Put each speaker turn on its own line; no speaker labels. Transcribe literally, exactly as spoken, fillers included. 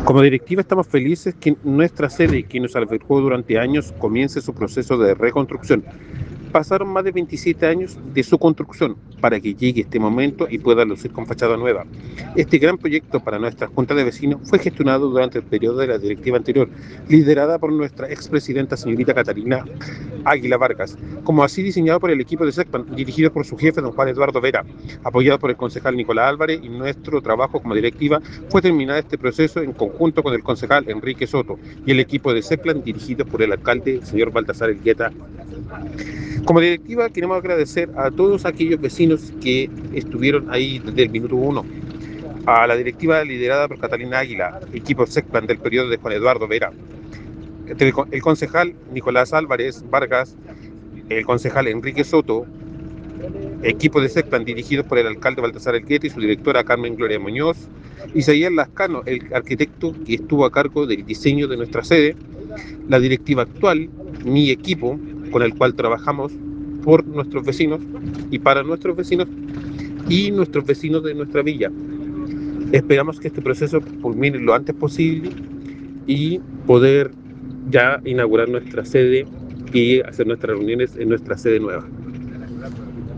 Como directiva estamos felices que nuestra sede, que nos albergó durante años, comience su proceso de reconstrucción. Pasaron más de veintisiete años de su construcción para que llegue este momento y pueda lucir con fachada nueva. Este gran proyecto para nuestra Junta de Vecinos fue gestionado durante el periodo de la directiva anterior, liderada por nuestra expresidenta señorita Catalina Águila Vargas, como así diseñado por el equipo de SECPAN, dirigido por su jefe, don Juan Eduardo Vera, apoyado por el concejal Nicolás Álvarez, y nuestro trabajo como directiva fue terminar este proceso en conjunto con el concejal Enrique Soto y el equipo de SECPLAN, dirigido por el alcalde, señor Baltasar Elgueta. Como directiva queremos agradecer a todos aquellos vecinos que estuvieron ahí desde el minuto uno, a la directiva liderada por Catalina Águila, equipo SECPLAN del periodo de Juan Eduardo Vera, el concejal Nicolás Álvarez Vargas, el concejal Enrique Soto, equipo de SECPLAN dirigido por el alcalde Baltasar Elgueta y su directora Carmen Gloria Muñoz, Isaías Lascano, el arquitecto que estuvo a cargo del diseño de nuestra sede, la directiva actual, mi equipo, con el cual trabajamos por nuestros vecinos y para nuestros vecinos y nuestros vecinos de nuestra villa. Esperamos que este proceso culmine lo antes posible y poder ya inaugurar nuestra sede y hacer nuestras reuniones en nuestra sede nueva.